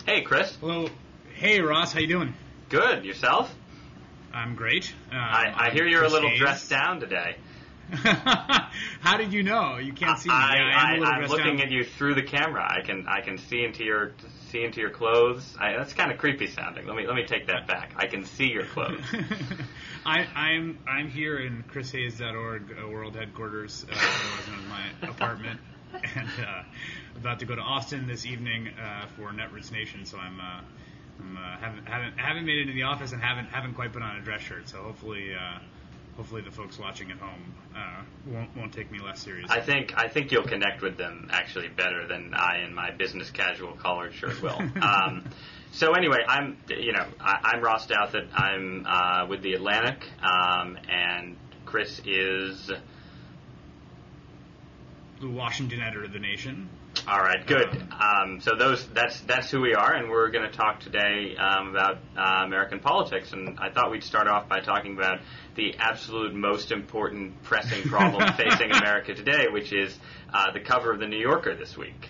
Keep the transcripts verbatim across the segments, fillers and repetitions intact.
Hey, Chris. Hello. Hey, Ross. How you doing? Good. Yourself? I'm great. Um, I, I hear you're Chris a little Hayes. dressed down today. How did you know? You can't see me. I, Yeah, I am a I, little I'm dressed looking down. at you through the camera. I can I can see into your see into your clothes. I, that's kind of creepy sounding. Let me let me take that back. I can see your clothes. I, I'm I'm here in chris hayes dot org uh, world headquarters, uh, otherwise known as my apartment, and uh, about to go to Austin this evening uh, for Netroots Nation. So I'm. Uh, I'm uh, haven't haven't haven't made it to the office and haven't haven't quite put on a dress shirt. So hopefully. Uh, Hopefully the folks watching at home uh, won't won't take me less seriously. I think I think you'll connect with them actually better than I in my business casual collared shirt will. um, so anyway, I'm you know I, I'm Ross Douthat. I'm uh, with the Atlantic, um, and Chris is The Washington editor of The Nation. All right, good. Um, so those that's that's who we are, and we're going to talk today um, about uh, American politics. And I thought we'd start off by talking about the absolute most important pressing problem facing America today, which is uh, the cover of the New Yorker this week.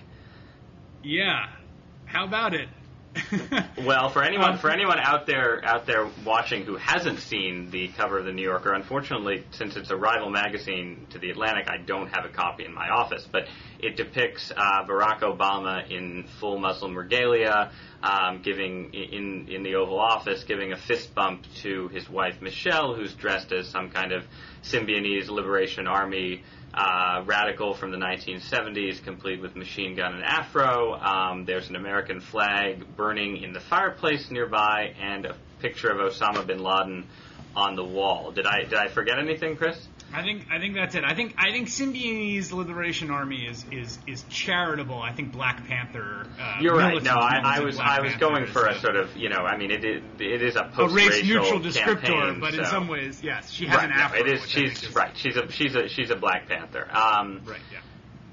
Yeah, how about it? Well, for anyone Um, for anyone out there out there watching who hasn't seen the cover of the New Yorker, unfortunately, since it's a rival magazine to the Atlantic, I don't have a copy in my office. But it depicts uh, Barack Obama in full Muslim regalia, um, giving in in the Oval Office, giving a fist bump to his wife Michelle, who's dressed as some kind of Symbionese Liberation Army Uh, radical from the nineteen seventies, complete with machine gun and afro. Um, there's an American flag burning in the fireplace nearby, and a picture of Osama bin Laden on the wall. Did I did I forget anything, Chris? I think I think that's it. I think I think Symbionese Liberation Army is is, is charitable. I think Black Panther. Uh, You're right. No, I, I militant was Black I was Panther going for is a sort of you know I mean it is, it is a a post-racial race neutral descriptor, campaign, but in so- some ways, yes, she has right, an no, afro. it is which I think she's is, right. She's a she's a she's a Black Panther. Um, Right. Yeah.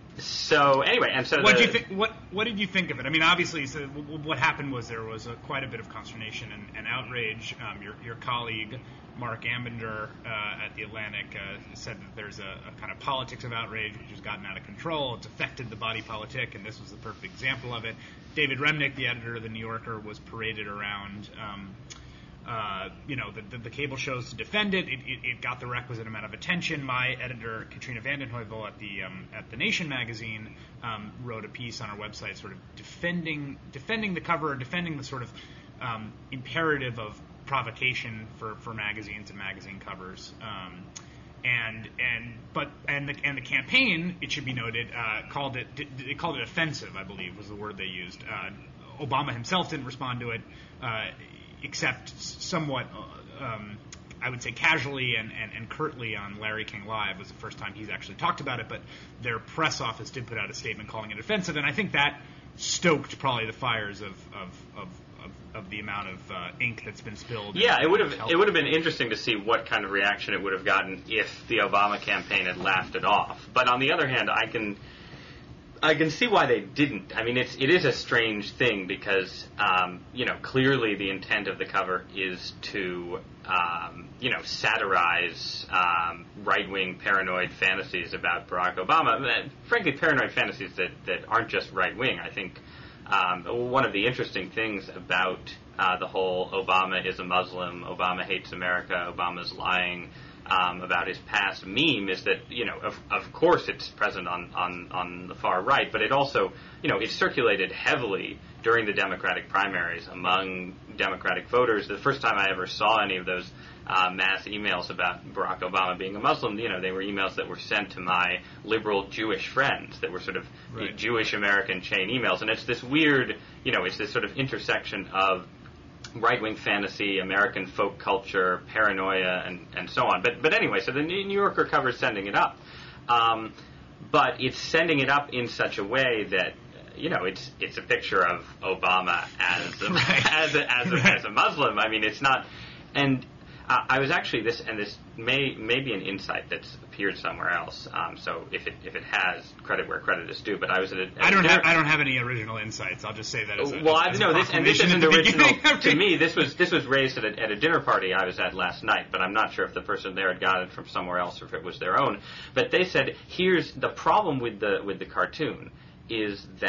So anyway, and so What the, do you think? What What did you think of it? I mean, obviously, so w- w- what happened was there was a, quite a bit of consternation and, and outrage. Um, your your colleague Mark Ambinder uh, at the Atlantic uh, said that there's a, a kind of politics of outrage which has gotten out of control. It's affected the body politic, and this was the perfect example of it. David Remnick, the editor of the New Yorker, was paraded around. Um, Uh, you know, the, the, the cable shows to defend it. It, it. it got the requisite amount of attention. My editor, Katrina vanden Heuvel at the um, at the Nation magazine, um, wrote a piece on our website, sort of defending defending the cover, defending the sort of um, imperative of provocation for, for magazines and magazine covers. Um, and and but and the and the campaign, it should be noted, uh, called it they called it offensive, I believe was the word they used. Uh, Obama himself didn't respond to it. Uh, except somewhat, um, I would say casually and, and, and curtly on Larry King Live was the first time he's actually talked about it, but their press office did put out a statement calling it offensive, and I think that stoked probably the fires of of, of, of, of the amount of uh, ink that's been spilled. Yeah, it would have Health. it would have been interesting to see what kind of reaction it would have gotten if the Obama campaign had laughed it off. But on the other hand, I can I can see why they didn't. I mean, it's it is a strange thing because um, you know clearly the intent of the cover is to um, you know satirize um, right-wing paranoid fantasies about Barack Obama. And, frankly, paranoid fantasies that, that aren't just right-wing. I think um, one of the interesting things about uh, the whole Obama is a Muslim, Obama hates America, Obama's lying Um, about his past meme is that, you know, of, of course it's present on, on, on the far right, but it also, you know, it circulated heavily during the Democratic primaries among Democratic voters. The first time I ever saw any of those uh, mass emails about Barack Obama being a Muslim, you know, they were emails that were sent to my liberal Jewish friends that were sort of Right. Jewish-American chain emails. And it's this weird, you know, it's this sort of intersection of right-wing fantasy, American folk culture, paranoia, and, and so on. But but anyway, so the New Yorker covers sending it up. Um, but it's sending it up in such a way that, you know, it's it's a picture of Obama as a, Right. as a, as a, Right. as a Muslim. I mean, it's not... And uh, I was actually this, and this may may be an insight that's appeared somewhere else. Um, so if it if it has, credit where credit is due. But I was at a, at I don't a have I don't have any original insights. I'll just say that as a, well, as I a know this, and this proclamation isn't at the original beginning of to it. me. This was this was raised at a, at a dinner party I was at last night, but I'm not sure if the person there had got it from somewhere else or if it was their own. But they said, here's the problem with the with the cartoon is that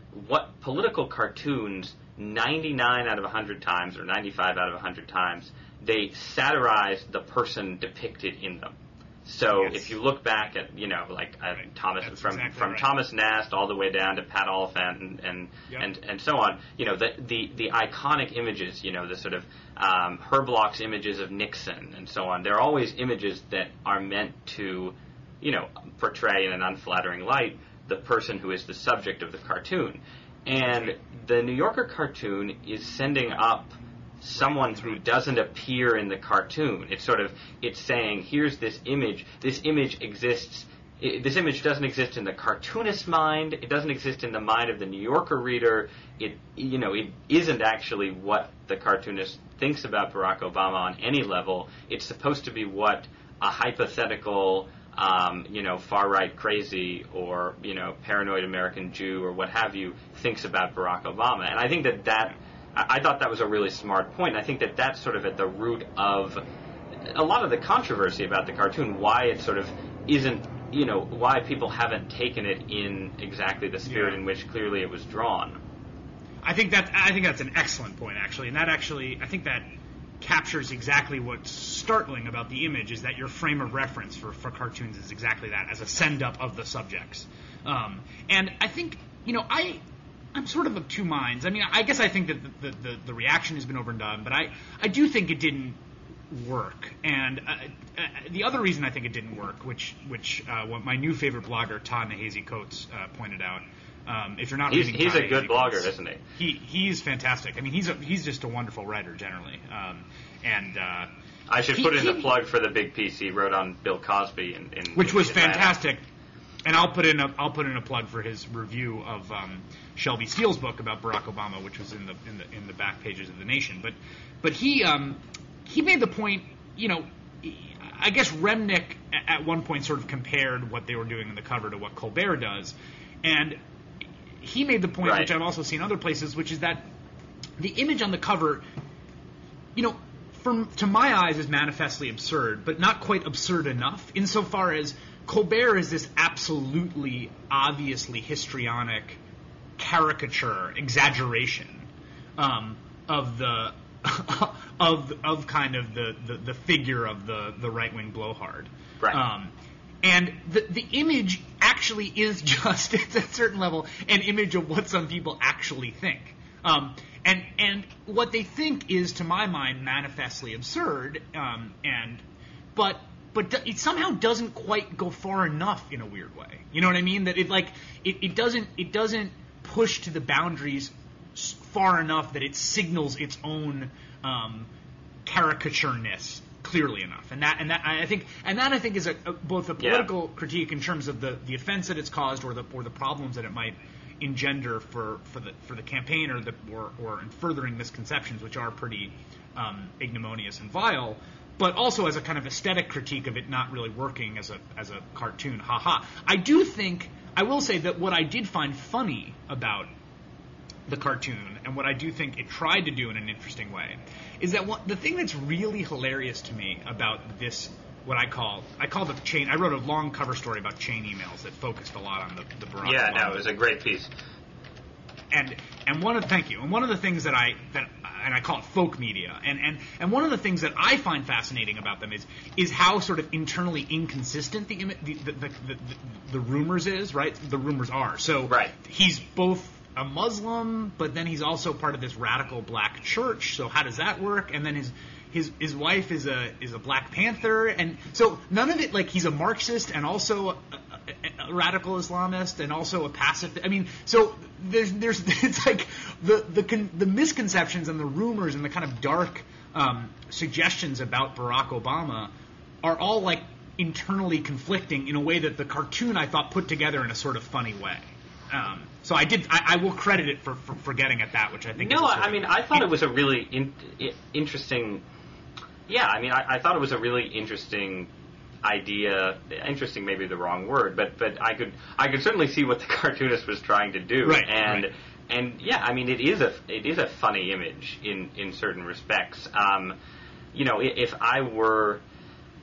what political cartoons, ninety-nine out of one hundred times, or ninety-five out of one hundred times, they satirize the person depicted in them. So yes. if you look back at, you know, like uh, right. Thomas That's from exactly from right. Thomas Nast all the way down to Pat Oliphant and and, yep. and and so on, you know, the the the iconic images, you know, the sort of um, Herblock's images of Nixon and so on. They're always images that are meant to, you know, portray in an unflattering light the person who is the subject of the cartoon. And the New Yorker cartoon is sending up someone who doesn't appear in the cartoon. It's sort of, it's saying, here's this image. This image exists. It, this image doesn't exist in the cartoonist's mind. It doesn't exist in the mind of the New Yorker reader. It, you know, it isn't actually what the cartoonist thinks about Barack Obama on any level. It's supposed to be what a hypothetical, um, you know, far-right crazy or, you know, paranoid American Jew or what have you thinks about Barack Obama. And I think that that I thought that was a really smart point. I think that that's sort of at the root of a lot of the controversy about the cartoon, why it sort of isn't, you know, why people haven't taken it in exactly the spirit yeah. in which clearly it was drawn. I think that I think that's an excellent point, actually, and that actually I think that captures exactly what's startling about the image, is that your frame of reference for, for cartoons is exactly that, as a send-up of the subjects. Um, and I think, you know, I... I'm sort of of two minds. I mean, I guess I think that the, the, the reaction has been overdone, but I, I do think it didn't work. And uh, uh, the other reason I think it didn't work, which which uh, what my new favorite blogger, Todd Nahasi Coates, uh, pointed out. Um, if you're not he's, reading he's Todd a good Nahasi blogger, Coates, isn't he? He he's fantastic. I mean, he's a, he's just a wonderful writer generally. Um, and uh, I should he, put in he, a plug for the big piece he wrote on Bill Cosby, in, in which was Atlanta. fantastic. And I'll put in a I'll put in a plug for his review of um, Shelby Steele's book about Barack Obama, which was in the in the in the back pages of The Nation. But but he um, he made the point, you know, I guess Remnick at one point sort of compared what they were doing in the cover to what Colbert does, and he made the point, right. which I've also seen other places, which is that the image on the cover, you know, from to my eyes is manifestly absurd, but not quite absurd enough insofar as Colbert is this absolutely, obviously histrionic caricature, exaggeration um, of the of of kind of the, the, the figure of the, the right wing blowhard. Right. Um, and the the image actually is just, at a certain level, an image of what some people actually think. Um, and and what they think is, to my mind, manifestly absurd. Um, and but. But it somehow doesn't quite go far enough in a weird way. You know what I mean? That it like it, it doesn't it doesn't push to the boundaries far enough that it signals its own um, caricatureness clearly enough. And that and that I think and that I think is a, a, both a political yeah. critique in terms of the, the offense that it's caused, or the or the problems that it might engender for, for the for the campaign, or the or, or in furthering misconceptions, which are pretty um, ignominious and vile. But also as a kind of aesthetic critique of it not really working as a as a cartoon. Ha ha. I do think, I will say that what I did find funny about the cartoon, and what I do think it tried to do in an interesting way, is that what, the thing that's really hilarious to me about this, what I call, I call the chain, I wrote a long cover story about chain emails that focused a lot on the, the Barack Yeah, Obama. no, it was a great piece. And and one of thank you. And one of the things that I that and I call it folk media. And and and one of the things that I find fascinating about them is is how sort of internally inconsistent the the the, the, the, the, the rumors is, right? The rumors are. So right. he's both a Muslim, but then he's also part of this radical black church. So how does that work? And then his his his wife is a is a Black Panther, and so none of it, like, he's a Marxist and also a, a, a radical Islamist and also a pacifist. I mean, so there's there's it's like the the con, the misconceptions and the rumors and the kind of dark um, suggestions about Barack Obama are all like internally conflicting in a way that the cartoon, I thought, put together in a sort of funny way. Um, so I did. I, I will credit it for, for, for getting at that, which I think. No, is a sort I of, mean, I thought it was a really in, I, interesting. Yeah, I mean, I, I thought it was a really interesting idea. Interesting, maybe the wrong word, but but I could I could certainly see what the cartoonist was trying to do. Right. And right. and yeah, I mean, it is a it is a funny image in in certain respects. Um, you know, if I were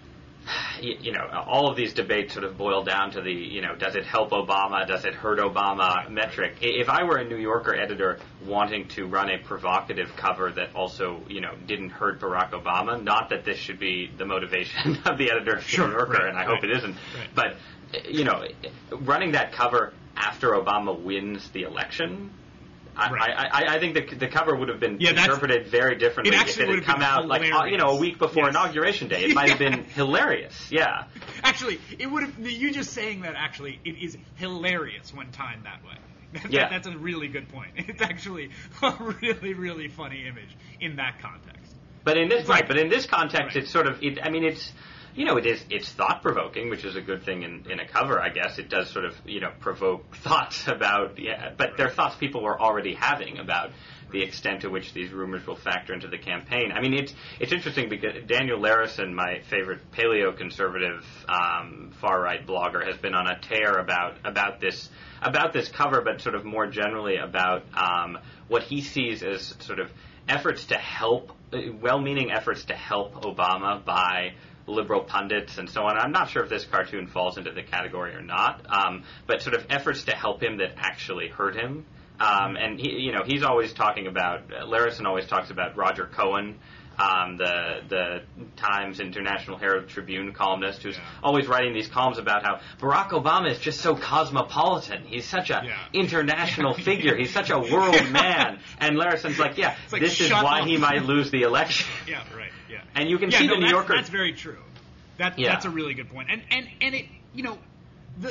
you, you know, all of these debates sort of boil down to the, you know, does it help Obama, does it hurt Obama metric. If I were a New Yorker editor wanting to run a provocative cover that also, you know, didn't hurt Barack Obama, not that this should be the motivation of the editor of the Sure, New Yorker, right, and I right, hope it isn't, right. but, you know, running that cover after Obama wins the election, I, Right. I, I, I think the, the cover would have been Yeah, that's- interpreted very differently it if actually it would had have come been out like uh, you know a week before Yes. Inauguration Day. It might have Yeah. been hilarious. Yeah. Actually, it would have. You just saying that actually, it is hilarious when timed that way. That, Yeah. that's a really good point. It's actually a really, really funny image in that context. But in this It's right, like- but in this context, right. it's sort of. It, I mean, it's you know, it is it's thought provoking, which is a good thing in, in a cover, I guess. It does sort of you know provoke thoughts about yeah, but Right. they're thoughts people were already having about the extent to which these rumors will factor into the campaign. I mean, it's it's interesting because Daniel Larison, my favorite paleo-conservative um, far-right blogger, has been on a tear about about this about this cover, but sort of more generally about um, what he sees as sort of efforts to help, uh, well-meaning efforts to help Obama by liberal pundits and so on. I'm not sure if this cartoon falls into the category or not, um, but sort of efforts to help him that actually hurt him. Um, and he, you know, he's always talking about. Uh, Larison always talks about Roger Cohen, um, the the Times International Herald Tribune columnist, who's Yeah. always writing these columns about how Barack Obama is just so cosmopolitan. He's such a Yeah. international figure. He's such a world man. And Larison's like, yeah, like, this is shut why up. he might lose the election. Yeah, right. Yeah. And you can yeah, see no, the New that's, Yorker. That's very true. That Yeah. that's a really good point. And and and it, you know, the.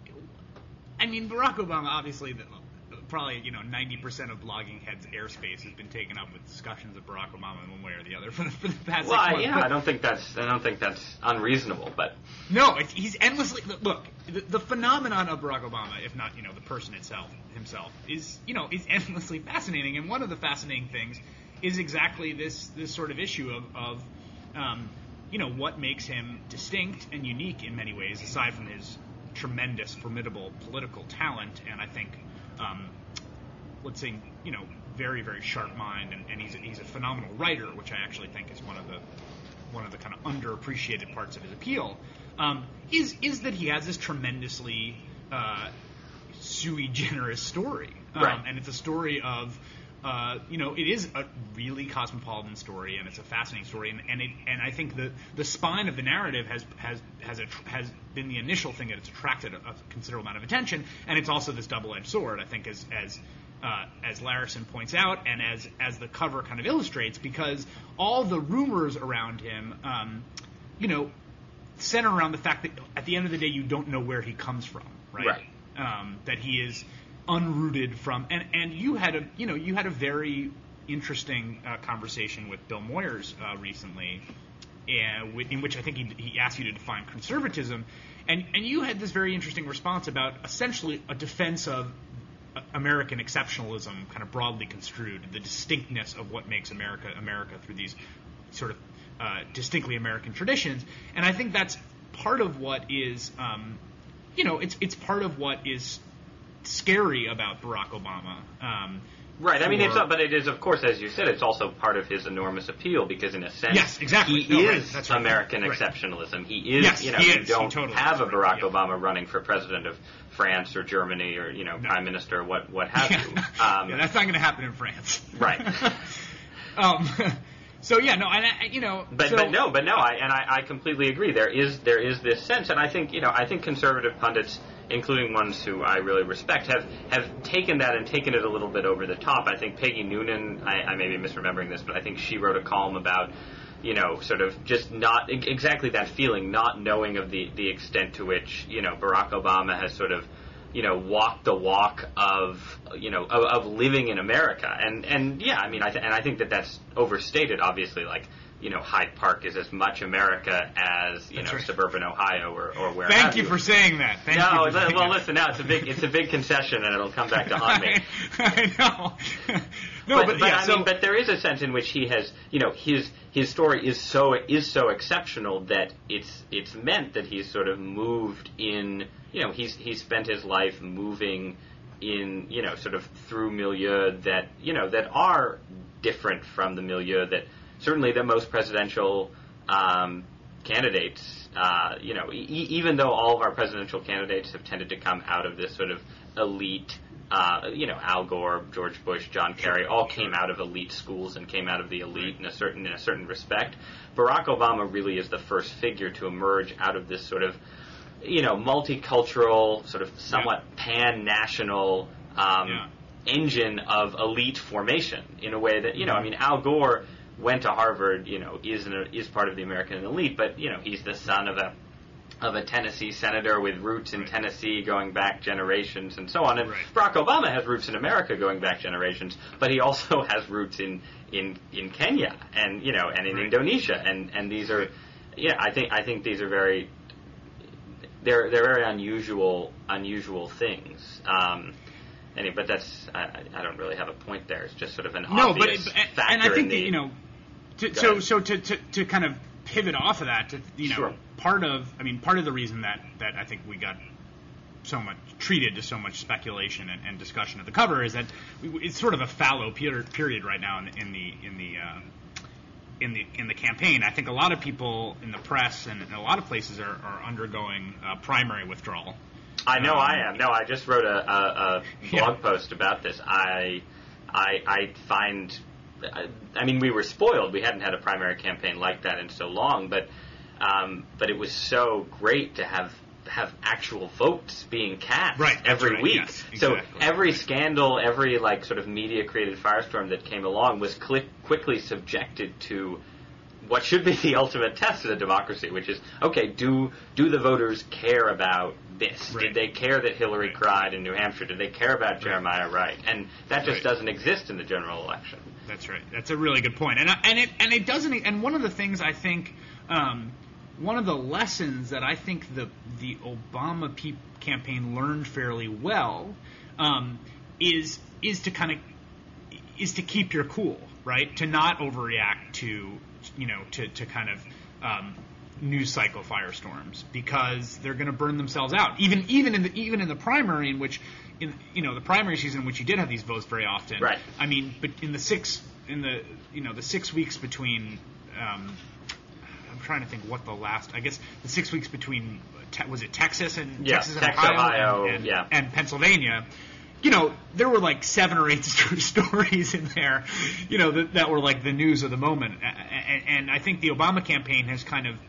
I mean, Barack Obama obviously. The, Probably, you know, ninety percent of blogging heads' airspace has been taken up with discussions of Barack Obama in one way or the other for the, for the past Well, six months. yeah, But- I don't think that's I don't think that's unreasonable, but No, it's, he's endlessly look. The, the phenomenon of Barack Obama, if not you know the person itself himself, is you know is endlessly fascinating. And one of the fascinating things is exactly this this sort of issue of, of um, you know what makes him distinct and unique in many ways, aside from his tremendous, formidable political talent, and I think. Um, let's say, you know, very, very sharp mind, and, and he's, a, he's a phenomenal writer, which I actually think is one of the one of the kind of underappreciated parts of his appeal, um, is is that he has this tremendously uh, sui generis story. Um, Right. And it's a story of, uh, you know, it is a really cosmopolitan story, and it's a fascinating story, and, and it and I think the the spine of the narrative has has has a, has been the initial thing that it's attracted a, a considerable amount of attention, and it's also this double-edged sword, I think, as as Uh, as Larison points out, and as as the cover kind of illustrates, because all the rumors around him, um, you know, center around the fact that at the end of the day, you don't know where he comes from, right? Right. Um, that he is unrooted from, and and you had a you know you had a very interesting uh, conversation with Bill Moyers uh, recently, and in which I think he he asked you to define conservatism, and and you had this very interesting response about essentially a defense of American exceptionalism, kind of broadly construed, the distinctness of what makes America America through these sort of uh, distinctly American traditions, and I think that's part of what is, um, you know, it's it's part of what is scary about Barack Obama. Um, right. I mean, it's for- not, but it is, of course, as you said, it's also part of his enormous appeal because, in a sense, Yes, exactly. he No, right. is That's right. American Right. exceptionalism. He is, Yes, you know, he you is. He don't totally have is, a right. Barack Yeah. Obama running for president of France or Germany or you know No. prime minister or what what have you. yeah, Um, yeah, that's not going to happen in France, Right. um, so yeah, no, and I, you know, But so, but no, but no, I and I, I completely agree. There is there is this sense, and I think you know I think conservative pundits, including ones who I really respect, have have taken that and taken it a little bit over the top. I think Peggy Noonan, I, I may be misremembering this, but I think she wrote a column about you know sort of just not exactly that feeling, not knowing of the the extent to which you know Barack Obama has sort of you know walked the walk of you know of, of living in America, and and yeah, I mean I th- and I think that that's overstated. Obviously, like. You know, Hyde Park is as much America as you That's know right. suburban Ohio or, or where. Thank have you for saying that. Thank no, you. For li- saying well, that. listen. Now it's a big, it's a big concession, and it'll come back to haunt me. I, I know. no, but, but, but yeah, I so, mean, but there is a sense in which he has, you know, his his story is so is so exceptional that it's it's meant that he's sort of moved in. You know, he's he's spent his life moving in, you know, sort of through milieu that you know that are different from the milieu that. Certainly, the most presidential um, candidates, uh, you know, e- even though all of our presidential candidates have tended to come out of this sort of elite, uh, you know, Al Gore, George Bush, John Kerry, all came out of elite schools and came out of the elite in a certain in a certain respect. Barack Obama really is the first figure to emerge out of this sort of, you know, multicultural, sort of somewhat yeah. pan-national um, yeah. engine of elite formation in a way that, you know, I mean, Al Gore went to Harvard, you know, is an, is part of the American elite, but, you know, he's the son of a of a Tennessee senator with roots in right. Tennessee going back generations and so on. And right. Barack Obama has roots in America going back generations, but he also has roots in, in, in Kenya and, you know, and in right. Indonesia. And, and these are, yeah, I think I think these are very, they're they're very unusual unusual things. Um, anyway, but that's I, I don't really have a point there. It's just sort of an no, obvious but it, factor. And I think the, that, you know, to, so so to, to to kind of pivot off of that, to, you know, sure. part of I mean part of the reason that, that I think we got so much treated to so much speculation and, and discussion at the cover is that we, it's sort of a fallow period, period right now in the in the in the uh, in the in the campaign. I think a lot of people in the press and in a lot of places are, are undergoing uh, primary withdrawal. I know um, I am. No, I just wrote a, a, a blog yeah. post about this. I I, I find. I mean, we were spoiled. We hadn't had a primary campaign like that in so long, but um, but it was so great to have have actual votes being cast right, every right, week. yes, exactly. So every scandal, every like sort of media created firestorm that came along was cli- quickly subjected to what should be the ultimate test of the democracy, which is, okay, do do the voters care about this? Right. Did they care that Hillary right. cried in New Hampshire? Did they care about right. Jeremiah Wright? And that just right. doesn't exist in the general election. That's right. That's a really good point. And I, and it and it doesn't. And one of the things I think, um, one of the lessons that I think the the Obama pe- campaign learned fairly well, um, is is to kind of is to keep your cool, right? To not overreact to, you know, to to kind of um, news cycle firestorms, because they're going to burn themselves out. Even even in the even in the primary, in which in you know the primary season in which you did have these votes very often. Right. I mean, but in the six in the you know the six weeks between. Um, I'm trying to think what the last. I guess the six weeks between te- was it Texas and yeah, Texas and Texas, Ohio, Ohio and, and, yeah. and Pennsylvania. You know, there were like seven or eight stories in there, you know, that, that were like the news of the moment. And, and I think the Obama campaign has kind of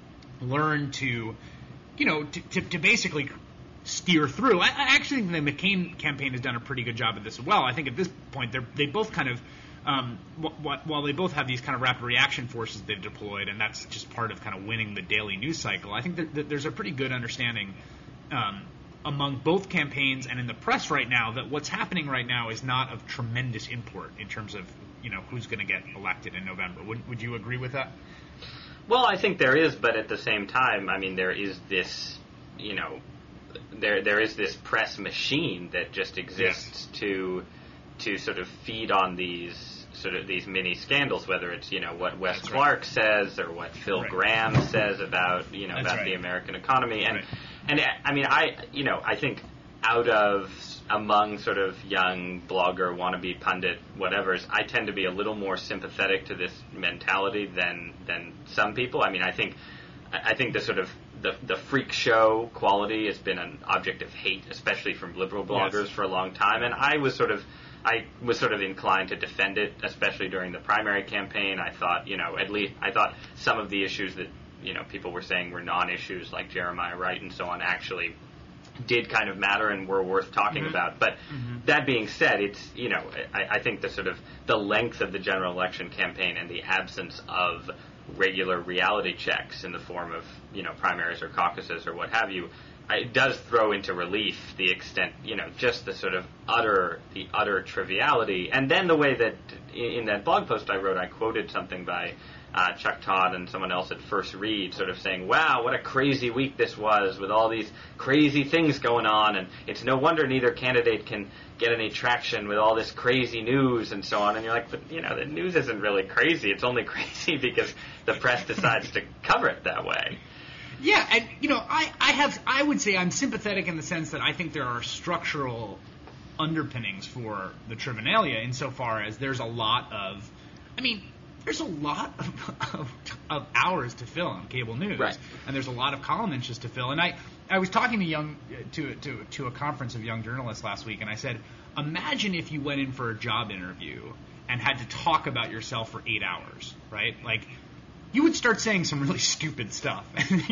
learned to, you know, to, to, to basically steer through. I, I actually think the McCain campaign has done a pretty good job of this as well. I think at this point they're they both kind of, um, wh- while they both have these kind of rapid reaction forces they've deployed, and that's just part of kind of winning the daily news cycle. I think that, that there's a pretty good understanding um, among both campaigns and in the press right now that what's happening right now is not of tremendous import in terms of, you know, who's going to get elected in November. Would would you agree with that? Well, I think there is, but at the same time, I mean, there is this, you know, there there is this press machine that just exists yes. to to sort of feed on these sort of these mini scandals, whether it's, you know, what Wes That's Clark right. says or what Phil right. Graham says about, you know, That's about right. the American economy. And, right. and I mean, I, you know, I think out of among sort of young blogger, wannabe pundit, whatevers, I tend to be a little more sympathetic to this mentality than, than some people. I mean, I think, I think the sort of the, the freak show quality has been an object of hate, especially from liberal bloggers yes. for a long time. And I was sort of, I was sort of inclined to defend it, especially during the primary campaign. I thought, you know, at least I thought some of the issues that, you know, people were saying were non-issues, like Jeremiah Wright and so on, actually did kind of matter and were worth talking mm-hmm. about. But mm-hmm. that being said, it's, you know, I, I think the sort of the length of the general election campaign and the absence of regular reality checks in the form of, you know, primaries or caucuses or what have you, it does throw into relief the extent, you know, just the sort of utter, the utter triviality. And then the way that, in that blog post I wrote, I quoted something by uh, Chuck Todd and someone else at First Read, sort of saying, wow, what a crazy week this was with all these crazy things going on, and it's no wonder neither candidate can get any traction with all this crazy news and so on. And you're like, but, you know, the news isn't really crazy. It's only crazy because the press decides to cover it that way. Yeah, and, you know, I, I have I would say I'm sympathetic in the sense that I think there are structural underpinnings for the Trivenalia insofar as there's a lot of, I mean, there's a lot of, of, of hours to fill on cable news, right. and there's a lot of column inches to fill. And I, I was talking to young to to to a conference of young journalists last week, and I said, imagine if you went in for a job interview and had to talk about yourself for eight hours, right? Like, you would start saying some really stupid stuff.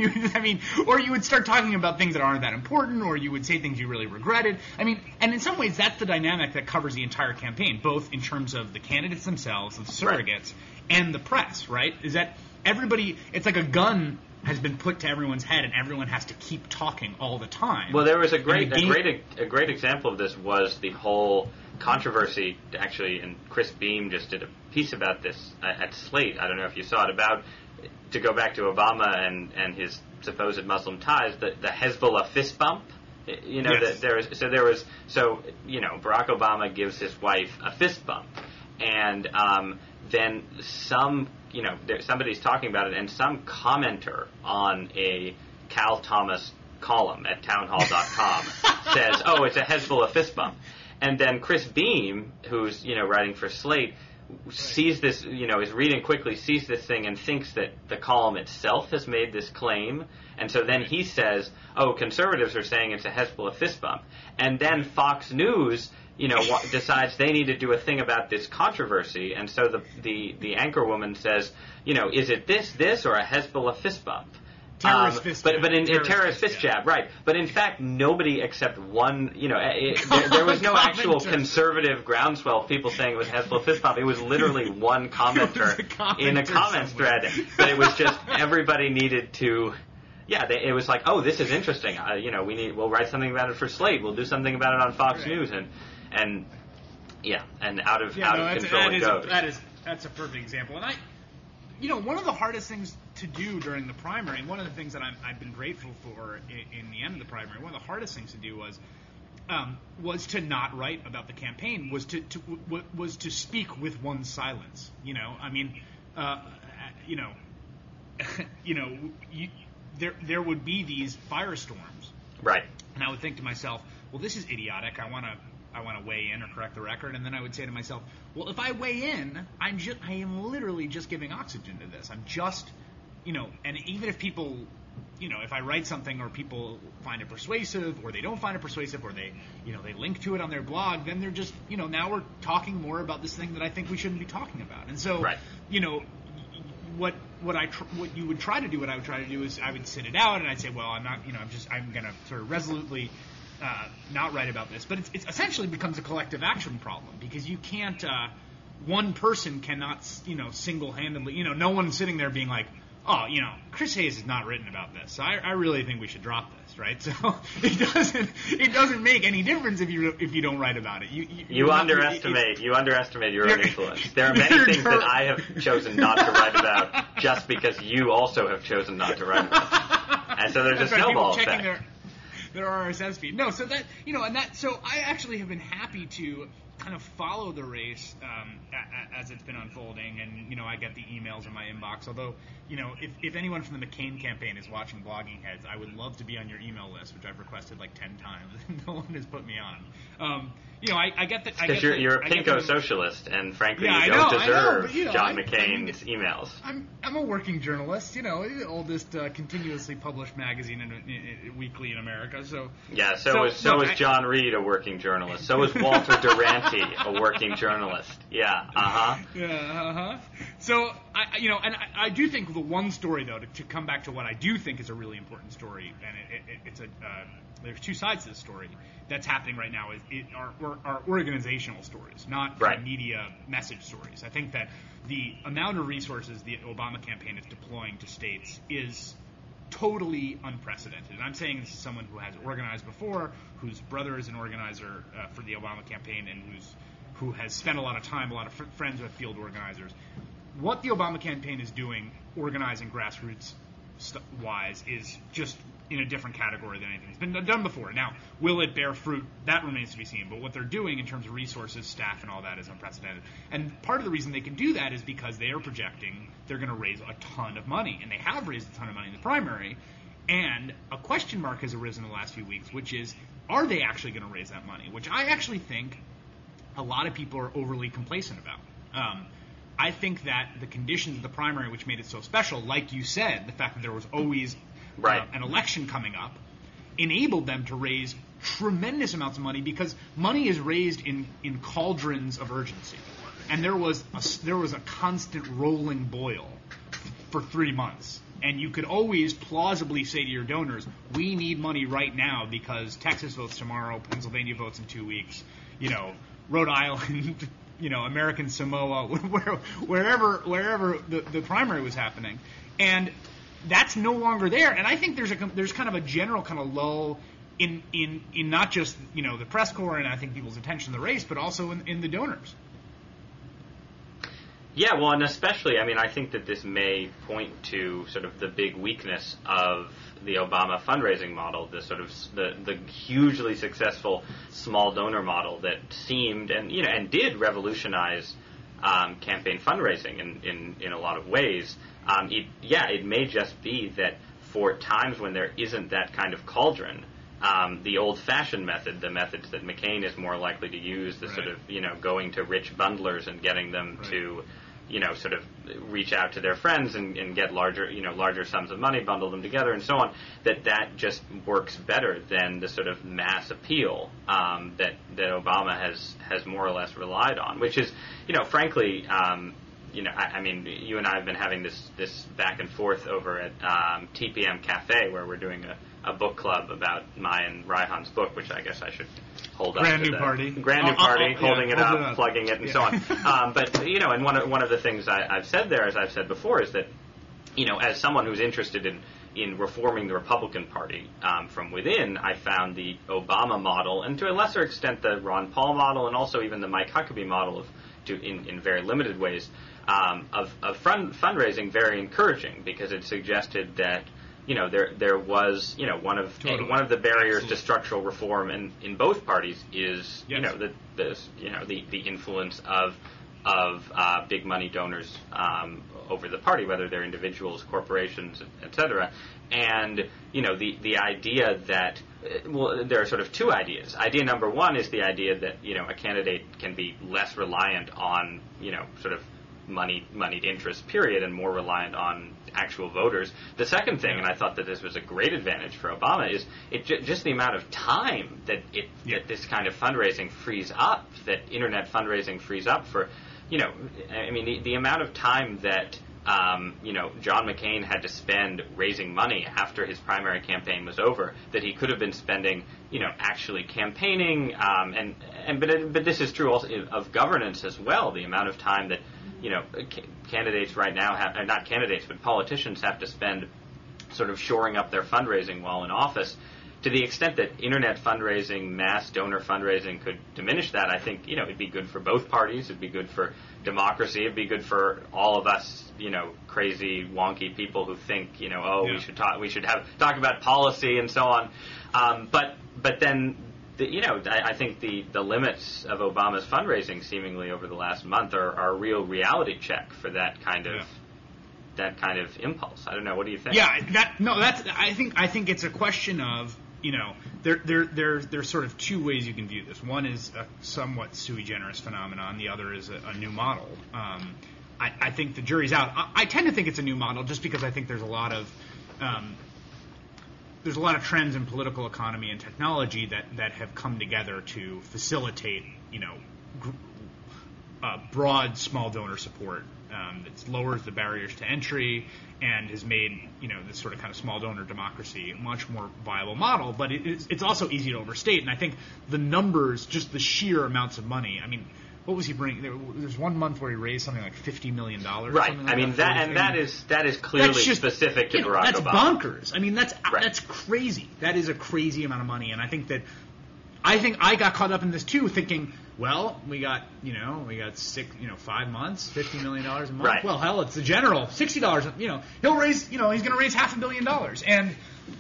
I mean, or you would start talking about things that aren't that important, or you would say things you really regretted. I mean, and in some ways, that's the dynamic that covers the entire campaign, both in terms of the candidates themselves, the surrogates, right. and the press, right? Is that everybody, it's like a gun has been put to everyone's head, and everyone has to keep talking all the time. Well, there was a great, game, a great, a great example of this was the whole controversy, actually, and Chris Beam just did a piece about this at Slate. I don't know if you saw it, about, to go back to Obama and, and his supposed Muslim ties, the, the Hezbollah fist bump. You know, yes. that there was, so there was, so, you know, Barack Obama gives his wife a fist bump, and um, then some, you know, there, somebody's talking about it, and some commenter on a Cal Thomas column at townhall dot com says, oh, it's a Hezbollah fist bump. And then Chris Beam, who's, you know, writing for Slate, sees this, you know, is reading quickly, sees this thing, and thinks that the column itself has made this claim. And so then he says, oh, conservatives are saying it's a Hezbollah fist bump. And then Fox News, you know, decides they need to do a thing about this controversy. And so the, the, the anchor woman says, you know, is it this, this, or a Hezbollah fist bump? Terrorist um, fist but jab. but in terrorist, terrorist fist jab, right? But in fact, nobody except one, you know, it, there, there was no actual conservative groundswell of people saying it was Hezbollah fist bump. It was literally one commenter, a commenter in a comments somewhere. thread, but it was just everybody needed to. Yeah, they, it was like, oh, this is interesting. Uh, you know, we need. We'll write something about it for Slate. We'll do something about it on Fox right. News, and and yeah, and out of yeah, out no, of that's, control that it is goes. A, that is that's a perfect example, and I. You know, one of the hardest things to do during the primary, and one of the things that I'm, I've been grateful for in, in the end of the primary, one of the hardest things to do was um, was to not write about the campaign, was to, to w- was to speak with one's silence. You know, I mean, uh, you know, you know, you, there there would be these firestorms, Right. and I would think to myself, well, this is idiotic. I want to. I want to weigh in or correct the record, and then I would say to myself, well, if I weigh in, I'm just, I am literally just giving oxygen to this. I'm just, you know, and even if people, you know, if I write something or people find it persuasive or they don't find it persuasive or they, you know, they link to it on their blog, then they're just, you know, now we're talking more about this thing that I think we shouldn't be talking about. And so, right. you know, what what I tr- what you would try to do, what I would try to do is I would sit it out and I'd say, well, I'm not, you know, I'm just, I'm going to sort of resolutely Uh, not write about this, but it's, it's essentially becomes a collective action problem because you can't, uh, one person cannot, you know, single-handedly, you know, no one sitting there being like, oh, you know, Chris Hayes has not written about this, so I, I really think we should drop this, right? So it doesn't, it doesn't make any difference if you if you don't write about it. You you, you underestimate, you underestimate your own influence. There are many things that I have chosen not to write about just because you also have chosen not to write about it. And so there's That's a right, snowball people checking effect. Their, their R S S feed. No, so that, you know, and that, so I actually have been happy to kind of follow the race um, a, a, as it's been unfolding, and, you know, I get the emails in my inbox, although, you know, if, if anyone from the McCain campaign is watching Blogging Heads, I would love to be on your email list, which I've requested like ten times, and no one has put me on. Um, you know, I, I get that. Because you're, you're a pinko socialist, and frankly, yeah, you I don't know, deserve I know, but, you know, John I, McCain's I mean, emails. I'm I'm a working journalist, you know, the oldest uh, continuously published magazine in, in, in, weekly in America. So yeah, so, so is so no, is I, John Reed a working journalist. So is Walter Duranty a working journalist. Yeah, uh huh. Yeah, uh huh. So I, you know, and I, I do think the one story though, to, to come back to what I do think is a really important story, and it, it, it's a uh, there's two sides to this story that's happening right now. Is it are, are organizational stories, not right. media message stories. I think that the amount of resources the Obama campaign is deploying to states is totally unprecedented. And I'm saying this is someone who has organized before, whose brother is an organizer uh, for the Obama campaign, and who's who has spent a lot of time, a lot of fr- friends with field organizers. What the Obama campaign is doing, organizing grassroots st- wise, is just in a different category than anything that's been done before. Now, will it bear fruit? That remains to be seen. But what they're doing in terms of resources, staff, and all that is unprecedented. And part of the reason they can do that is because they are projecting they're going to raise a ton of money. And they have raised a ton of money in the primary. And a question mark has arisen in the last few weeks, which is, are they actually going to raise that money? Which I actually think a lot of people are overly complacent about. Um, I think that the conditions of the primary, which made it so special, like you said, the fact that there was always right. uh, an election coming up, enabled them to raise tremendous amounts of money, because money is raised in, in cauldrons of urgency. And there was a, there was a constant rolling boil for three months. And you could always plausibly say to your donors, we need money right now because Texas votes tomorrow, Pennsylvania votes in two weeks, you know, Rhode Island, you know, American Samoa, where, wherever wherever the, the primary was happening. And that's no longer there. And I think there's a there's kind of a general kind of lull in, in, in not just, you know, the press corps and I think people's attention to the race, but also in, in the donors. Yeah, well, and especially, I mean, I think that this may point to sort of the big weakness of the Obama fundraising model, the sort of the, the hugely successful small donor model that seemed and you know and did revolutionize um, campaign fundraising in, in, in a lot of ways. Um, it, yeah, it may just be that for times when there isn't that kind of cauldron, um, the old-fashioned method, the methods that McCain is more likely to use, the right. sort of you know going to rich bundlers and getting them right. to you know, sort of reach out to their friends and, and get larger, you know, larger sums of money, bundle them together, and so on. That that just works better than the sort of mass appeal um, that that Obama has has more or less relied on. Which is, you know, frankly, um, you know, I, I mean, you and I have been having this this back and forth over at um, T P M Cafe, where we're doing a, a book club about my and Raihan's book, which I guess I should hold up. Grand to new the, party. Grand new oh, party, oh, oh, holding yeah, it hold up, it up, plugging it, and yeah. so on. Um, but, you know, and one of, one of the things I, I've said there, as I've said before, is that, you know, as someone who's interested in, in reforming the Republican Party um, from within, I found the Obama model, and to a lesser extent the Ron Paul model, and also even the Mike Huckabee model of, to, in, in very limited ways, um, of, of fund, fundraising very encouraging, because it suggested that you know, there there was, you know, one of totally. one of the barriers Absolutely. to structural reform in, in both parties is, yes. you know, the the you know the, the influence of of uh, big money donors um, over the party, whether they're individuals, corporations, et cetera. And you know, the the idea that well, there are sort of two ideas. Idea number one is the idea that you know a candidate can be less reliant on you know sort of money moneyed interest period and more reliant on actual voters. The second thing, and I thought that this was a great advantage for Obama, is it j- just the amount of time that it yeah. that this kind of fundraising frees up, that internet fundraising frees up for, you know, I mean the, the amount of time that um, you know John McCain had to spend raising money after his primary campaign was over, that he could have been spending, you know, actually campaigning, um, and and but it, but this is true also of governance as well. The amount of time that you know, ca- candidates right now have, uh, not candidates, but politicians have to spend sort of shoring up their fundraising while in office. To the extent that internet fundraising, mass donor fundraising could diminish that, I think, you know, it'd be good for both parties. It'd be good for democracy. It'd be good for all of us, you know, crazy, wonky people who think, you know, oh, yeah. we should talk, we should have talk about policy and so on. Um, but but then. The, you know, I, I think the, the limits of Obama's fundraising, seemingly over the last month, are, are a real reality check for that kind of yeah. that kind of impulse. I don't know. What do you think? Yeah, that no, that's. I think I think it's a question of you know there there there there's sort of two ways you can view this. One is a somewhat sui generis phenomenon. The other is a, a new model. Um, I, I think the jury's out. I, I tend to think it's a new model just because I think there's a lot of um, there's a lot of trends in political economy and technology that, that have come together to facilitate, you know, gr- uh, broad small donor support um, that lowers the barriers to entry and has made, you know, this sort of kind of small donor democracy a much more viable model. But it, it's, it's also easy to overstate. And I think the numbers, just the sheer amounts of money, I mean, what was he bringing? There, there's one month where he raised something like fifty million dollars. Right. Like I mean, that, and that is that is clearly just, specific to you know, Barack that's Obama. That's bonkers. I mean, that's right. that's crazy. That is a crazy amount of money. And I think that I think I got caught up in this too, thinking, well, we got you know we got six you know five months, fifty million dollars a month. Right. Well, hell, it's the general, sixty dollars. You know, he'll raise. You know, he's going to raise half a billion dollars. And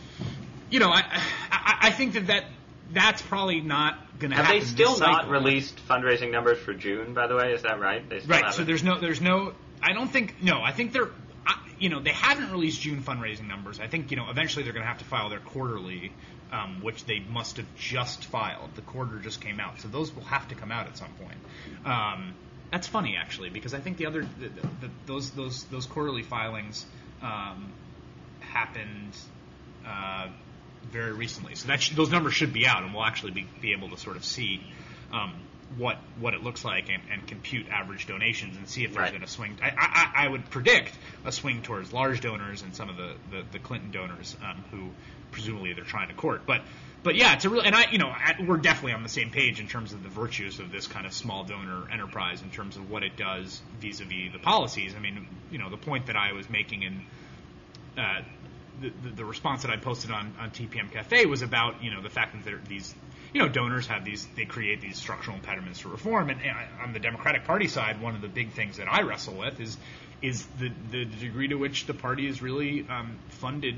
you know, I I, I think that that. That's probably not going to happen. Have they still this not cycle. released fundraising numbers for June, by the way? Is that right? They still right. haven't. So there's no, there's no, I don't think, no, I think they're, I, you know, they haven't released June fundraising numbers. I think, you know, eventually they're going to have to file their quarterly, um, which they must have just filed. The quarter just came out. So those will have to come out at some point. Um, that's funny actually, because I think the other the, the, those those those quarterly filings um, happened uh, very recently, so that sh- those numbers should be out, and we'll actually be, be able to sort of see um, what what it looks like and, and compute average donations and see if there's Right. been a swing. I, I, I would predict a swing towards large donors and some of the, the, the Clinton donors um, who presumably they're trying to court. But but yeah, it's a real, and I you know I, we're definitely on the same page in terms of the virtues of this kind of small donor enterprise in terms of what it does vis-a-vis the policies. I mean, you know, the point that I was making in uh, the, the the response that I posted on on T P M Cafe was about, you know, the fact that there, these you know, donors have these, they create these structural impediments to reform. And, and on the Democratic Party side, one of the big things that I wrestle with is is the, the degree to which the party is really um, funded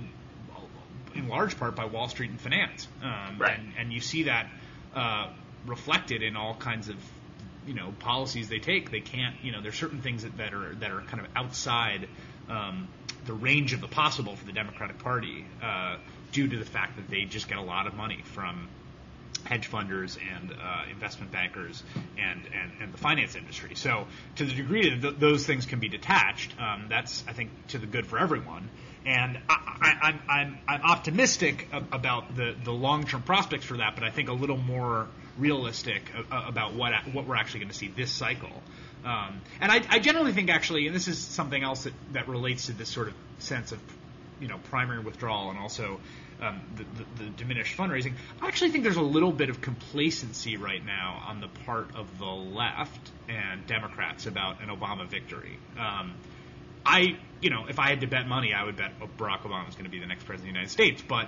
in large part by Wall Street and finance. Um, right. and, and you see that uh, reflected in all kinds of, you know, policies they take. They can't, you know, there's certain things that, that are that are kind of outside um, the range of the possible for the Democratic Party uh, due to the fact that they just get a lot of money from hedge funders and uh, investment bankers and, and, and the finance industry. So to the degree that th- those things can be detached, um, that's, I think, to the good for everyone. And I, I, I'm, I'm, I'm optimistic about the, the long-term prospects for that, but I think a little more realistic about what what we're actually going to see this cycle. Um, and I, I generally think, actually, and this is something else that, that relates to this sort of sense of, you know, primary withdrawal and also um, the, the, the diminished fundraising. I actually think there's a little bit of complacency right now on the part of the left and Democrats about an Obama victory. Um, I, you know, if I had to bet money, I would bet Barack Obama is going to be the next president of the United States. But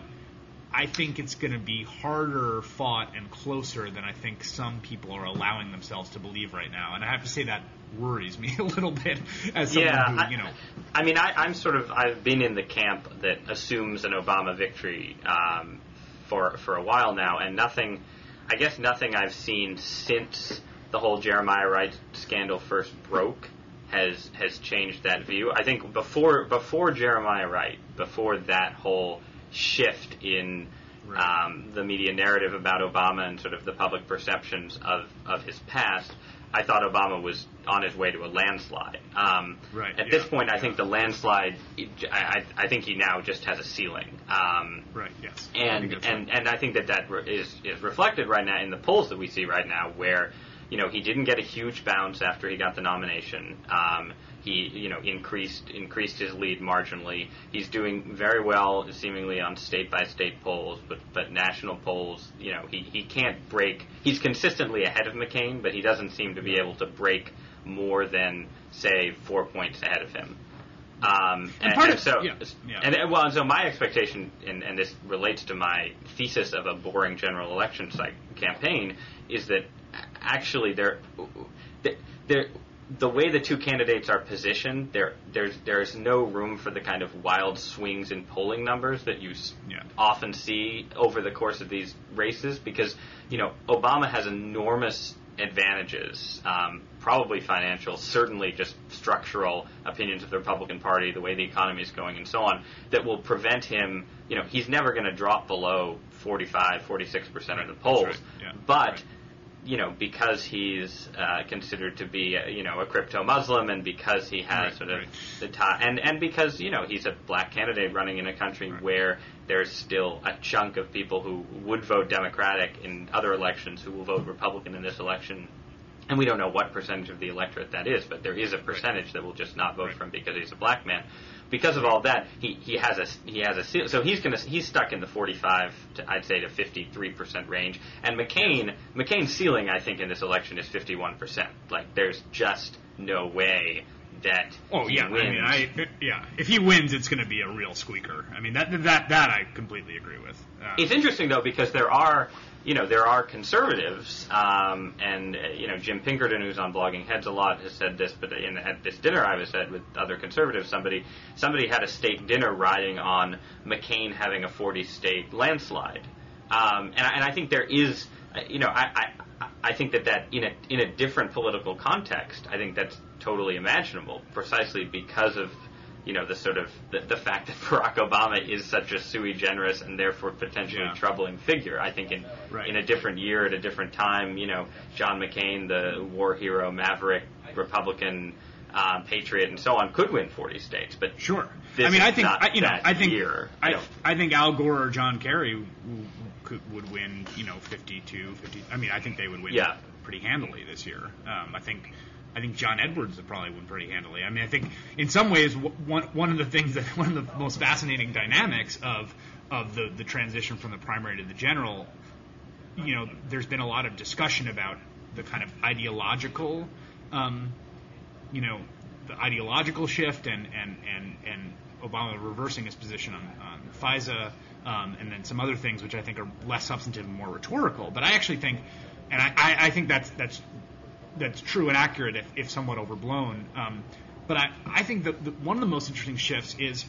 I think it's going to be harder fought and closer than I think some people are allowing themselves to believe right now. And I have to say that worries me a little bit as someone yeah, who, you know. I, I mean, I, I'm sort of, I've been in the camp that assumes an Obama victory um, for for a while now, and nothing, I guess nothing I've seen since the whole Jeremiah Wright scandal first broke has has changed that view. I think before before Jeremiah Wright, before that whole shift in Right. um, the media narrative about Obama and sort of the public perceptions of, of his past, I thought Obama was on his way to a landslide. Um, Right, at yeah, this point, I yeah. think the landslide, I, I, I think he now just has a ceiling. Um, Right, yes. I and think that's and, right. and I think that that re- is, is reflected right now in the polls that we see right now, where, you know, he didn't get a huge bounce after he got the nomination. Um, he, you know, increased increased his lead marginally. He's doing very well, seemingly, on state-by-state polls, but but national polls, you know, he, he can't break. He's consistently ahead of McCain, but he doesn't seem to be able to break more than, say, four points ahead of him. Um, And and, part and of- so, yeah, yeah. and and, well, and so my expectation, and, and this relates to my thesis of a boring general election cycle campaign, is that actually they're, they're, the way the two candidates are positioned, there there's there's no room for the kind of wild swings in polling numbers that you s Yeah. often see over the course of these races, because, you know, Obama has enormous advantages, um, probably financial, certainly just structural opinions of the Republican Party, the way the economy is going, and so on, that will prevent him, you know, he's never going to drop below forty-five, forty-six percent of the Right, polls, that's right, yeah, but right. you know, because he's uh, considered to be, a, you know, a crypto-Muslim, and because he has Right, sort of right. the top, and, and because, you know, he's a black candidate running in a country Right. where there's still a chunk of people who would vote Democratic in other elections who will vote Republican in this election. And we don't know what percentage of the electorate that is, but there is a percentage that will just not vote Right. for him because he's a black man. Because of all that, he, he has a he has a seal- so he's gonna he's stuck in the forty-five to, I'd say, to fifty-three percent range. And McCain McCain's ceiling, I think, in this election is fifty-one percent. Like, there's just no way that Oh he yeah, wins. I mean, I yeah. If he wins, it's going to be a real squeaker. I mean, that that that I completely agree with. Uh, It's interesting, though, because there are, you know, there are conservatives, um, and, uh, you know, Jim Pinkerton, who's on Blogging Heads a lot, has said this, but in, at this dinner I was at with other conservatives, somebody somebody had a state dinner riding on McCain having a forty-state landslide. Um, and, I, and I think there is, uh, you know, I, I, I think that, that in a in a different political context, I think that's totally imaginable, precisely because of, you know, the sort of the, the fact that Barack Obama is such a sui generis and therefore potentially Yeah. troubling figure. I think in Right. in a different year at a different time, you know, John McCain, the war hero maverick, Republican, um, Patriot, and so on could win forty states. But sure, this I mean, is I think not I, you know, that I think year. I, I, don't- I think Al Gore or John Kerry w- w- could, would win, you know, fifty-two, fifty. I mean, I think they would win Yeah. pretty handily this year. Um, I think. I think John Edwards would probably win pretty handily. I mean, I think in some ways w- one one of the things that one of the most fascinating dynamics of of the, the transition from the primary to the general, you know, there's been a lot of discussion about the kind of ideological, um, you know, the ideological shift and and and, and Obama reversing his position on, on FISA, um, and then some other things which I think are less substantive and more rhetorical. But I actually think, and I, I, I think that's that's. that's true and accurate if, if somewhat overblown. Um, but I, I think that the, one of the most interesting shifts is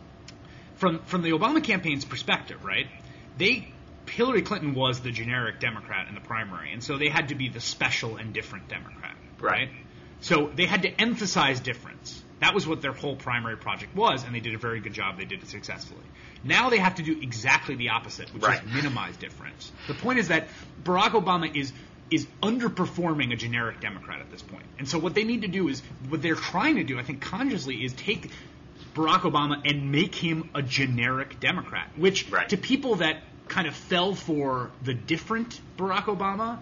from from the Obama campaign's perspective, right? They Hillary Clinton was the generic Democrat in the primary, and so they had to be the special and different Democrat, right? So they had to emphasize difference. That was what their whole primary project was, and they did a very good job. They did it successfully. Now they have to do exactly the opposite, which right. is minimize difference. The point is that Barack Obama is is underperforming a generic Democrat at this point. And so what they need to do is, what they're trying to do, I think consciously, is take Barack Obama and make him a generic Democrat, which right. to people that kind of fell for the different Barack Obama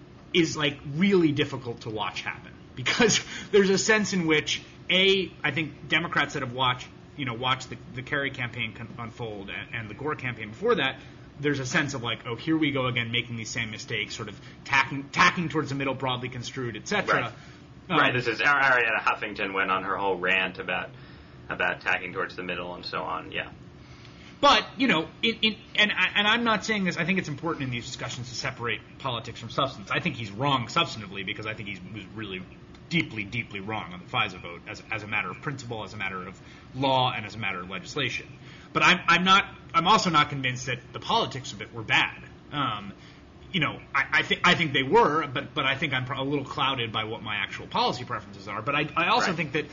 is like really difficult to watch happen. Because there's a sense in which, A, I think Democrats that have watched, you know, watched the, the Kerry campaign con- unfold and, and the Gore campaign before that, there's a sense of like, oh, here we go again, making these same mistakes, sort of tacking, tacking towards the middle, broadly construed, et cetera. Right. Um, right. This is Arianna Huffington went on her whole rant about about tacking towards the middle and so on. Yeah. But you know, in, in, and I, and I'm not saying this. I think it's important in these discussions to separate politics from substance. I think he's wrong substantively because I think he was really deeply, deeply wrong on the FISA vote as as a matter of principle, as a matter of law, and as a matter of legislation. But I'm I'm not. I'm also not convinced that the politics of it were bad. Um, you know, I, I think I think they were, but but I think I'm a little clouded by what my actual policy preferences are. But I I also right. think that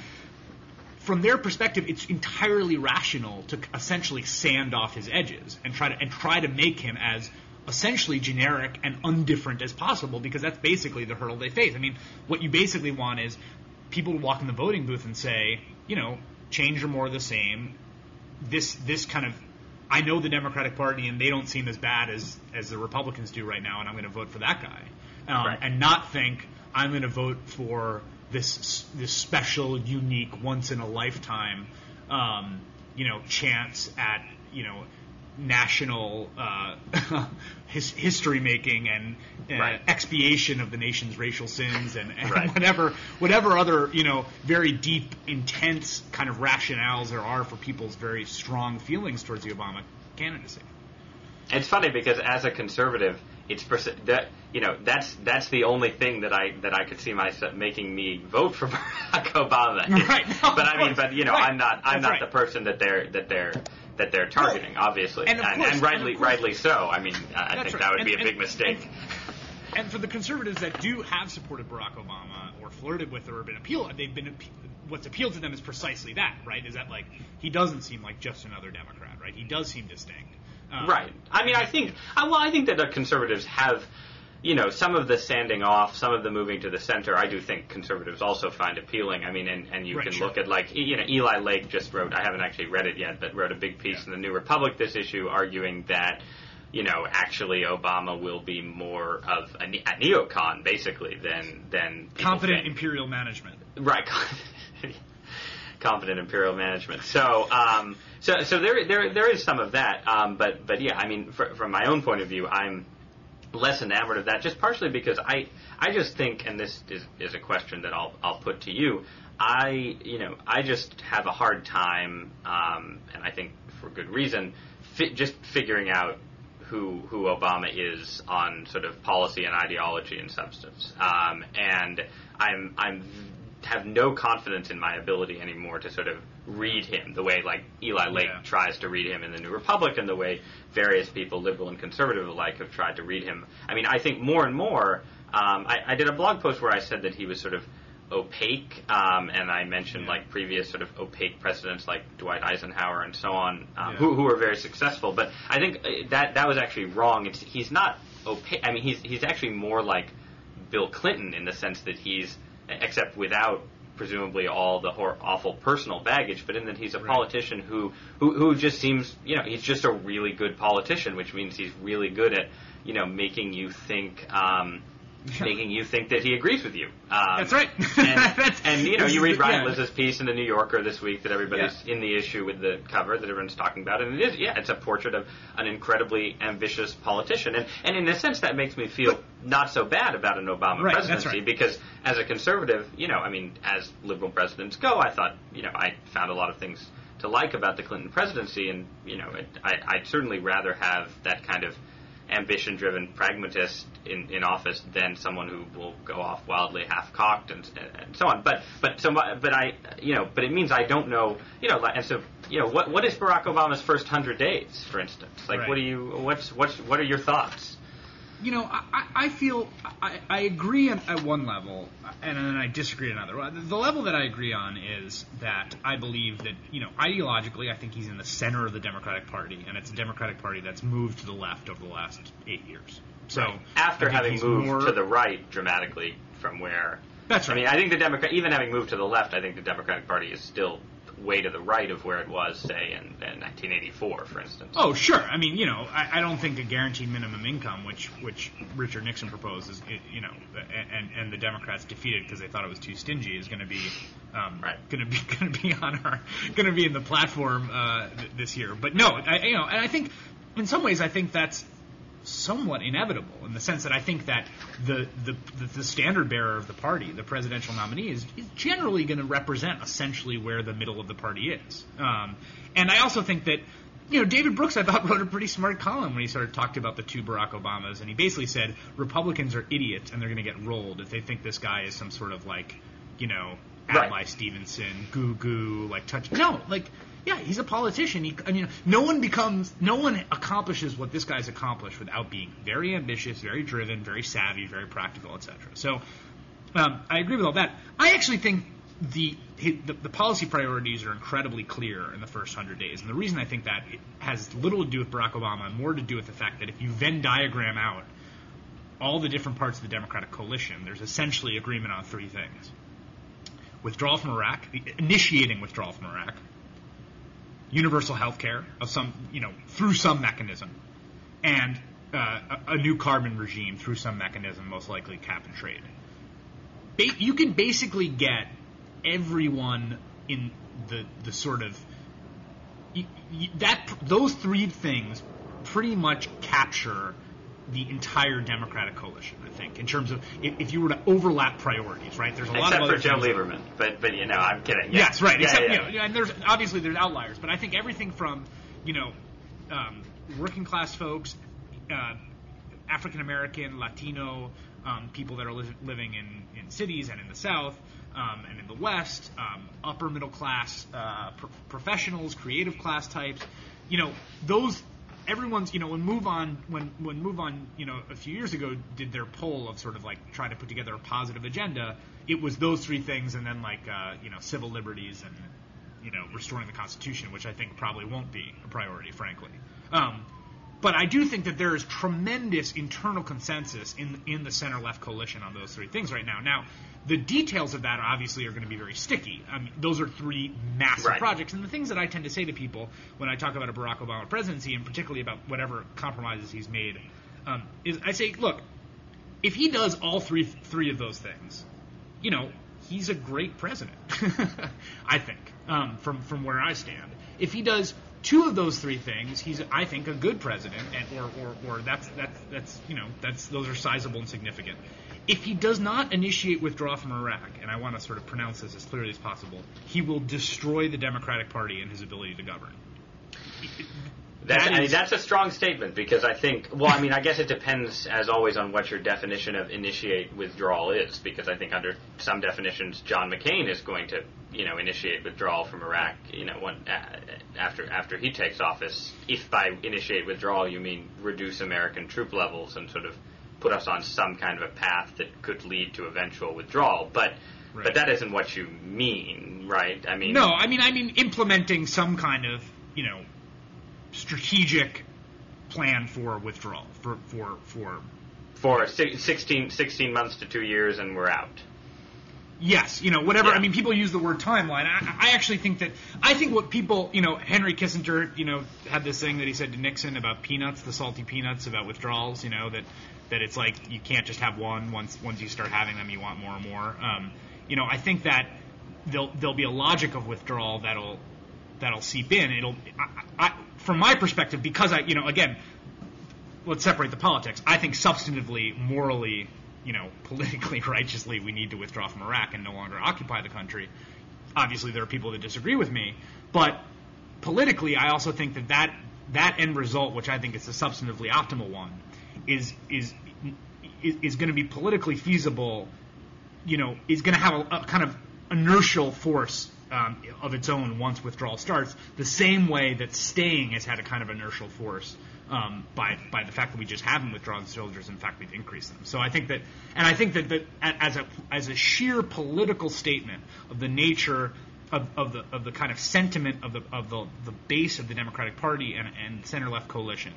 from their perspective, it's entirely rational to essentially sand off his edges and try to and try to make him as essentially generic and undifferent as possible, because that's basically the hurdle they face. I mean, what you basically want is people to walk in the voting booth and say, you know, change or more of the same. This this kind of, I know the Democratic Party and they don't seem as bad as, as the Republicans do right now, and I'm going to vote for that guy. Um, right. And not think I'm going to vote for this this special, unique, once in a lifetime, um, you know, chance at, you know, national uh, his, history making and uh, right. expiation of the nation's racial sins and, and right. whatever whatever other, you know, very deep, intense kind of rationales there are for people's very strong feelings towards the Obama candidacy. It's funny because as a conservative, it's perce- that you know that's that's the only thing that I that I could see myself making me vote for Barack Obama. Right. No, but I mean, but you know, right. I'm not I'm That's not right. the person that they're that they're that they're targeting, obviously, And of and, course- and rightly and of course- rightly so. I mean, I That's think right. that would And- be a and- big mistake. And, and for the conservatives that do have supported Barack Obama or flirted with or been appealed, they've been what's appealed to them is precisely that, right? Is that like he doesn't seem like just another Democrat, right? He does seem distinct. Um, Right. I mean, I think, uh, well, I think that the conservatives have, you know, some of the sanding off, some of the moving to the center, I do think conservatives also find appealing. I mean, and, and you Right, can sure. look at, like, you know, Eli Lake just wrote, I haven't actually read it yet, but wrote a big piece Yeah. in the New Republic this issue arguing that, you know, actually Obama will be more of a, ne- a neocon, basically, than, than people Confident think. imperial management. Right. Confident imperial management. So, um, so, so there, there, there is some of that. Um, but, but yeah, I mean, fr- from my own point of view, I'm less enamored of that, just partially because I, I just think, and this is, is a question that I'll, I'll put to you. I, you know, I just have a hard time, um, and I think for good reason, fi- just figuring out who, who Obama is on sort of policy and ideology and substance. Um, and I'm, I'm. have no confidence in my ability anymore to sort of read him the way like Eli Lake Yeah. tries to read him in the New Republic and the way various people, liberal and conservative alike, have tried to read him. I mean, I think more and more, um, I, I did a blog post where I said that he was sort of opaque, um, and I mentioned Yeah. like previous sort of opaque presidents like Dwight Eisenhower and so on, um, Yeah. who, who were very successful. But I think uh, that that was actually wrong. It's, he's not opaque. I mean, he's he's actually more like Bill Clinton in the sense that he's except without presumably all the hor- awful personal baggage, but in that he's a Right. politician who, who who just seems, you know, he's just a really good politician, which means he's really good at, you know, making you think, um, making you think that he agrees with you. Um, That's right. and, That's, and, you know, you read Ryan yeah. Liz's piece in the New Yorker this week that everybody's Yeah. in the issue with the cover that everyone's talking about, and it is, yeah, it's a portrait of an incredibly ambitious politician, and and in a sense that makes me feel But, not so bad about an Obama Right, that's presidency right. because as a conservative, you know, I mean, as liberal presidents go, I thought, you know, I found a lot of things to like about the Clinton presidency, and you know, it, I, I'd certainly rather have that kind of ambition-driven pragmatist in, in office than someone who will go off wildly half-cocked and, and so on. But but so but I you know but it means I don't know you know and so you know what what is Barack Obama's first hundred days, for instance? Like Right. what do you what's what's what are your thoughts? You know, I, I feel I, I agree at, at one level, and then I disagree at another. The level that I agree on is that I believe that, you know, ideologically, I think he's in the center of the Democratic Party, and it's a Democratic Party that's moved to the left over the last eight years. So After I think having he's moved more, to the right dramatically from where That's right. I mean, I think the Democrat even having moved to the left, I think the Democratic Party is still way to the right of where it was, say, in, in nineteen eighty-four, for instance. Oh, sure. I mean, you know, I, I don't think a guaranteed minimum income, which which Richard Nixon proposed, is, you know, and and the Democrats defeated because they thought it was too stingy, is going to be um, Right. going to be going to be on our going to be in the platform uh, th- this year. But no, I, you know, and I think in some ways, I think that's somewhat inevitable in the sense that I think that the the, the, the standard bearer of the party, the presidential nominee, is, is generally going to represent essentially where the middle of the party is. Um, and I also think that, you know, David Brooks, I thought, wrote a pretty smart column when he sort of talked about the two Barack Obamas, and he basically said Republicans are idiots and they're going to get rolled if they think this guy is some sort of like, you know, Right. Adlai Stevenson, goo goo, like touch. No, like, yeah, he's a politician. He, I mean, no one becomes, no one accomplishes what this guy's accomplished without being very ambitious, very driven, very savvy, very practical, et cetera. So, um, I agree with all that. I actually think the, the the policy priorities are incredibly clear in the first hundred days, and the reason I think that it has little to do with Barack Obama and more to do with the fact that if you Venn diagram out all the different parts of the Democratic coalition, there's essentially agreement on three things: withdrawal from Iraq, initiating withdrawal from Iraq, universal health care of some, you know, through some mechanism, and uh, a, a new carbon regime through some mechanism, most likely cap and trade. Ba- you can basically get everyone in the the sort of y- y- that those three things pretty much capture the entire Democratic coalition, I think, in terms of if, if you were to overlap priorities, right? There's a lot Except of for other Joe things. Lieberman, but but you know, I'm kidding. Yeah. Yes, right. Yeah, Except, yeah. You know, and there's obviously there's outliers, but I think everything from, you know, um, working class folks, uh, African American, Latino, um, people that are li- living in, in cities and in the South um, and in the West, um, upper middle class uh, pro- professionals, creative class types, you know, those. Everyone's, you know, when Move On, when when Move On, you know, a few years ago did their poll of sort of like trying to put together a positive agenda, it was those three things, and then like uh, you know, civil liberties and, you know, restoring the Constitution, which I think probably won't be a priority, frankly. Um, but I do think that there is tremendous internal consensus in in the center-left coalition on those three things right now. Now, the details of that obviously are going to be very sticky. I mean, those are three massive Right. projects. And the things that I tend to say to people when I talk about a Barack Obama presidency, and particularly about whatever compromises he's made, um, is I say, look, if he does all three three of those things, you know, he's a great president, I think, um, from from where I stand. If he does two of those three things, he's, I think, a good president, and or or, or that's that's that's you know that's those are sizable and significant. If he does not initiate withdrawal from Iraq, and I want to sort of pronounce this as clearly as possible, he will destroy the Democratic Party and his ability to govern. That's, That I mean, is- that's a strong statement because I think, well, I mean, I guess it depends, as always, on what your definition of initiate withdrawal is, because I think under some definitions, John McCain is going to, you know, initiate withdrawal from Iraq, you know, when, uh, after after he takes office, if by initiate withdrawal you mean reduce American troop levels and sort of put us on some kind of a path that could lead to eventual withdrawal. But Right. but that isn't what you mean, right? I mean, No, I mean, I mean implementing some kind of, you know, strategic plan for withdrawal, for for for for si- sixteen, sixteen months to two years and we're out. Yes, you know, whatever. Yeah. I mean, people use the word timeline. I, I actually think that I think what people, you know, Henry Kissinger, you know, had this thing that he said to Nixon about peanuts, the salty peanuts, about withdrawals. You know, that that it's like you can't just have one. Once once you start having them, you want more and more. Um, you know, I think that there'll there'll be a logic of withdrawal that'll that'll seep in. It'll, I, I, from my perspective, because I, you know, again, let's separate the politics. I think substantively, morally, you know, politically, righteously, we need to withdraw from Iraq and no longer occupy the country. Obviously, there are people that disagree with me, but politically, I also think that that, that end result, which I think is the substantively optimal one, is is is, is going to be politically feasible. You know, is going to have a, a kind of inertial force um, of its own once withdrawal starts, the same way that staying has had a kind of inertial force. Um, by by the fact that we just haven't withdrawn soldiers, in fact we've increased them. So I think that, and I think that, that as a as a sheer political statement of the nature of, of the of the kind of sentiment of the of the, the base of the Democratic Party and, and center left coalition,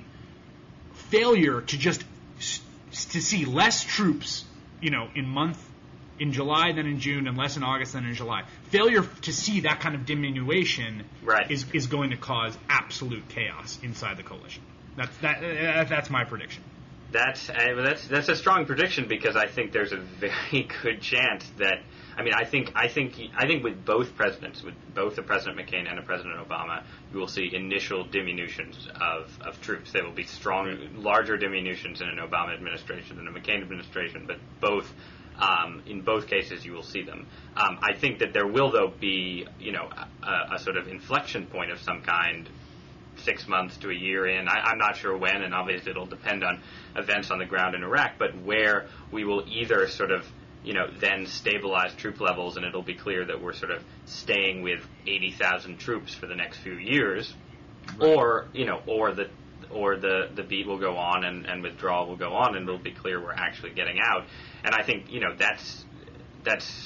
failure to just to see less troops, you know, in month in July than in June and less in August than in July, failure to see that kind of diminution right. is is going to cause absolute chaos inside the coalition. That's that. Uh, that's my prediction. That's uh, that's that's a strong prediction because I think there's a very good chance that I mean I think I think I think with both presidents, with both a President McCain and a President Obama, you will see initial diminutions of, of troops. There will be strong, larger diminutions in an Obama administration than a McCain administration, but both. Um, in both cases, you will see them. Um, I think that there will, though, be you know a, a sort of inflection point of some kind. Six months to a year in. I, I'm not sure when, and obviously it'll depend on events on the ground in Iraq, but where we will either sort of, you know, then stabilize troop levels and it'll be clear that we're sort of staying with eighty thousand troops for the next few years, right. or, you know, or the or the, the beat will go on and, and withdrawal will go on and it'll be clear we're actually getting out. And I think, you know, that's that's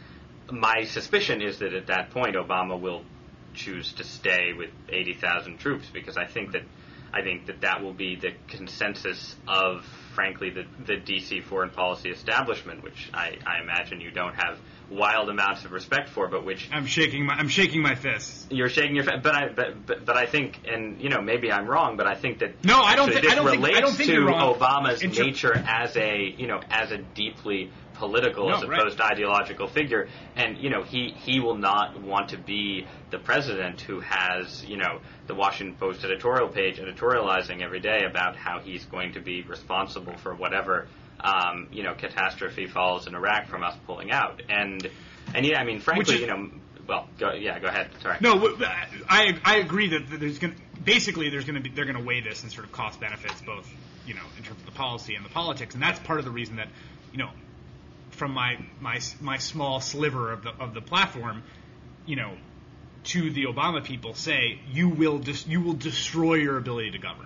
my suspicion is that at that point Obama will choose to stay with eighty thousand troops because I think that I think that that will be the consensus of, frankly, the, the D C foreign policy establishment, which I, I imagine you don't have wild amounts of respect for, but which I'm shaking my I'm shaking my fists. You're shaking your fist, but I but, but but I think, and you know maybe I'm wrong, but I think that no, I don't think I don't relates think I don't think to you're wrong. Obama's Inter- nature as a you know as a deeply political no, as opposed right. to ideological figure, and you know he he will not want to be the president who has you know the Washington Post editorial page editorializing every day about how he's going to be responsible for whatever um, you know catastrophe falls in Iraq from us pulling out, and and yeah, I mean frankly is, you know well go, yeah go ahead sorry no I I agree that there's going basically there's going to be they're going to weigh this in sort of cost benefits both you know in terms of the policy and the politics, and that's part of the reason that you know. From my, my my small sliver of the of the platform, you know, to the Obama people, say you will dis- you will destroy your ability to govern.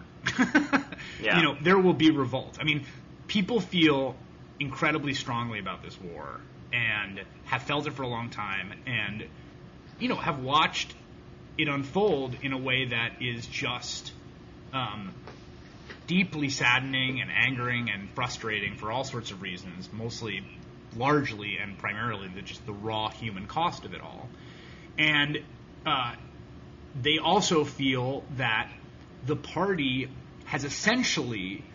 yeah. You know, there will be revolt. I mean, people feel incredibly strongly about this war and have felt it for a long time, and you know, have watched it unfold in a way that is just um, deeply saddening and angering and frustrating for all sorts of reasons, mostly. Largely and primarily the, just the raw human cost of it all. And uh, they also feel that the party has essentially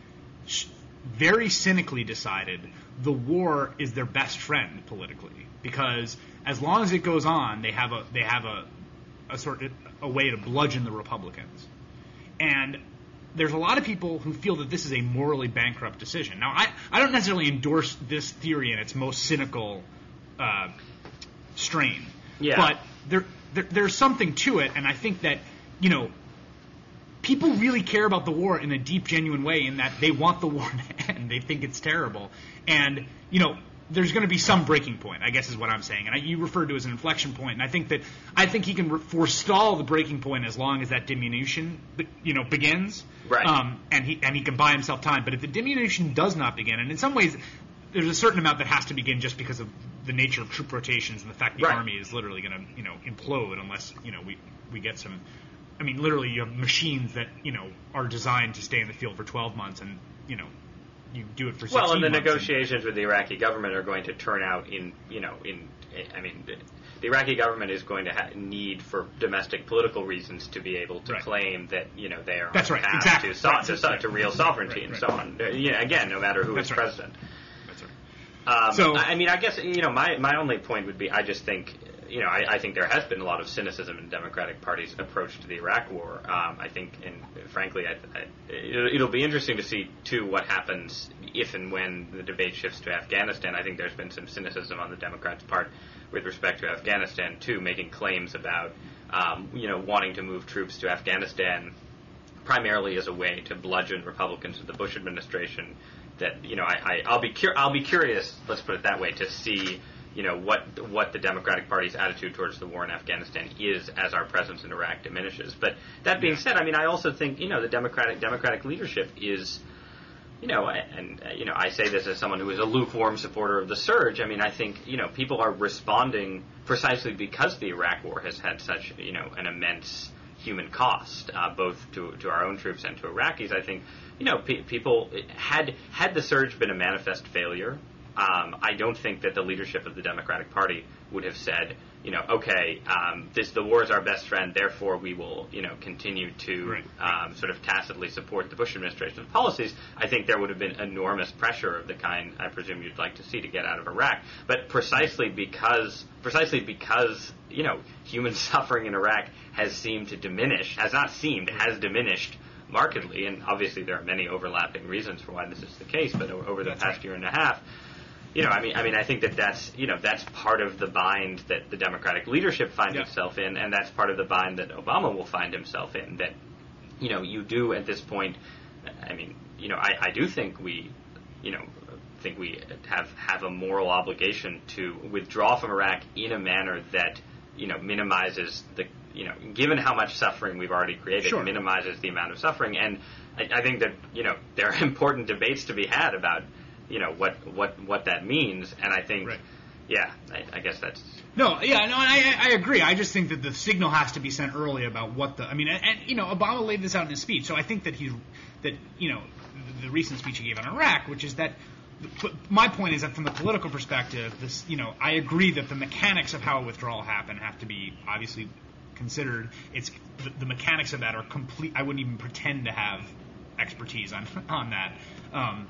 very cynically decided the war is their best friend politically, because as long as it goes on, they have a they have a, a sort of a way to bludgeon the Republicans. And there's a lot of people who feel that this is a morally bankrupt decision. Now, I, I don't necessarily endorse this theory in its most cynical uh, strain. Yeah. But there, there there's something to it, and I think that, you know, people really care about the war in a deep, genuine way in that they want the war to end. They think it's terrible. And, you know, there's going to be some breaking point, I guess is what I'm saying. And I, you referred to it as an inflection point, and I think that I think he can re- forestall the breaking point as long as that diminution, you know, begins. Right. Um, and he and he can buy himself time. But if the diminution does not begin, and in some ways, there's a certain amount that has to begin just because of the nature of troop rotations and the fact the right. army is literally going to, you know, implode unless you know we we get some. I mean, literally, you have machines that you know are designed to stay in the field for twelve months, and you know. You do it for well, and the months negotiations and, with the Iraqi government are going to turn out in, you know, in I mean, the Iraqi government is going to ha- need for domestic political reasons to be able to right. claim that you know they are That's on right. path Exactly. to, so- right. to, so- to real sovereignty right. and so on. Uh, yeah, again, no matter who That's is right. president. That's right. Um, So- I I mean, I guess you know my my only point would be I just think you know I, I think there has been a lot of cynicism in the Democratic Party's approach to the Iraq War. Um, I think, and frankly, I, I, it'll, it'll be interesting to see too what happens if and when the debate shifts to Afghanistan. I think there's been some cynicism on the Democrats' part with respect to Afghanistan too, making claims about um, you know wanting to move troops to Afghanistan primarily as a way to bludgeon Republicans of the Bush administration. That you know, I, I I'll be cur- I'll be curious. Let's put it that way, to see you know what what the Democratic Party's attitude towards the war in Afghanistan is as our presence in Iraq diminishes. But that being said, I mean, I also think you know the Democratic Democratic leadership is. You know, and, uh, you know, I say this as someone who is a lukewarm supporter of the surge. I mean, I think, you know, people are responding precisely because the Iraq war has had such, you know, an immense human cost, uh, both to to our own troops and to Iraqis. I think, you know, pe- people, had had the surge been a manifest failure, um, I don't think that the leadership of the Democratic Party would have said, you know, okay, um, this the war is our best friend, therefore we will, you know, continue to right. um, sort of tacitly support the Bush administration's policies. I think there would have been enormous pressure of the kind I presume you'd like to see to get out of Iraq. But precisely because, precisely because, you know, human suffering in Iraq has seemed to diminish, has not seemed, has diminished markedly, and obviously there are many overlapping reasons for why this is the case, but over the That's past right. year and a half, You know, I mean, I mean, I think that that's you know that's part of the bind that the Democratic leadership finds yeah. itself in, and that's part of the bind that Obama will find himself in. That, you know, you do at this point. I mean, you know, I, I do think we, you know, think we have have a moral obligation to withdraw from Iraq in a manner that you know minimizes the you know given how much suffering we've already created, sure. minimizes the amount of suffering, and I, I think that you know there are important debates to be had about. You know what, what, what that means, and I think, right. yeah, I, I guess that's no, yeah, no, I, I agree. I just think that the signal has to be sent early about what the. I mean, and, and you know, Obama laid this out in his speech, so I think that he's that you know the, the recent speech he gave on Iraq, which is that. But my point is that from the political perspective, this you know, I agree that the mechanics of how a withdrawal happen have to be obviously considered. It's the, the mechanics of that are complete. I wouldn't even pretend to have expertise on on that. Um,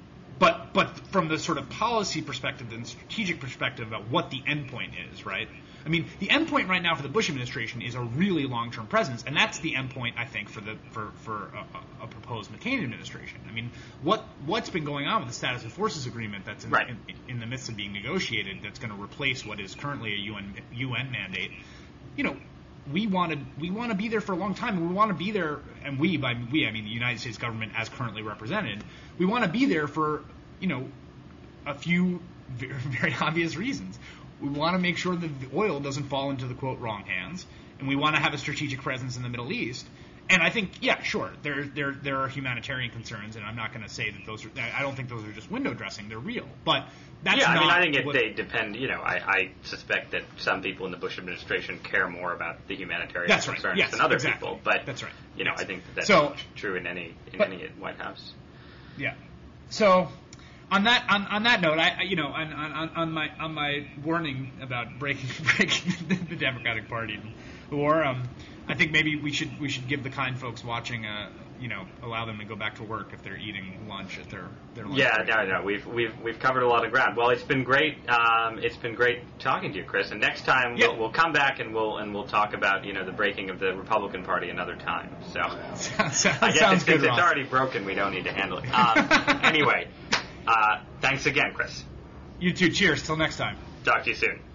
But but from the sort of policy perspective and strategic perspective about what the endpoint is, right? I mean, the endpoint right now for the Bush administration is a really long-term presence, and that's the endpoint, I think, for the for for a, a proposed McCain administration. I mean, what what's been going on with the Status of Forces agreement that's in, right. in, in the midst of being negotiated that's going to replace what is currently a U N U N mandate? You know. We want to we want to be there for a long time, and we want to be there. And we, by we, I mean the United States government as currently represented. We want to be there for you know a few very, very obvious reasons. We want to make sure that the oil doesn't fall into the quote wrong hands, and we want to have a strategic presence in the Middle East. And I think, yeah, sure, there there there are humanitarian concerns, and I'm not going to say that those are. I don't think those are just window dressing; they're real. But that's yeah, not I mean, I think it, what, they depend. You know, I, I suspect that some people in the Bush administration care more about the humanitarian That's right. concerns Yes, than other exactly. people. But that's right. You know, yes. I think that that's so, true in any in but, any White House. Yeah. So. On that on, on that note, I you know on, on, on my on my warning about breaking breaking the Democratic Party war, um, I think maybe we should we should give the kind folks watching uh you know allow them to go back to work if they're eating lunch at their their lunch Yeah, break. no, no, we've we've we've covered a lot of ground. Well, it's been great. Um, it's been great talking to you, Chris. And next time yeah. we'll, we'll come back and we'll and we'll talk about you know the breaking of the Republican Party another time. So sounds, I guess sounds it's, good, since it's Ross. already broken, we don't need to handle it. Um, anyway. Uh, thanks again, Chris. You too. Cheers. Till next time. Talk to you soon.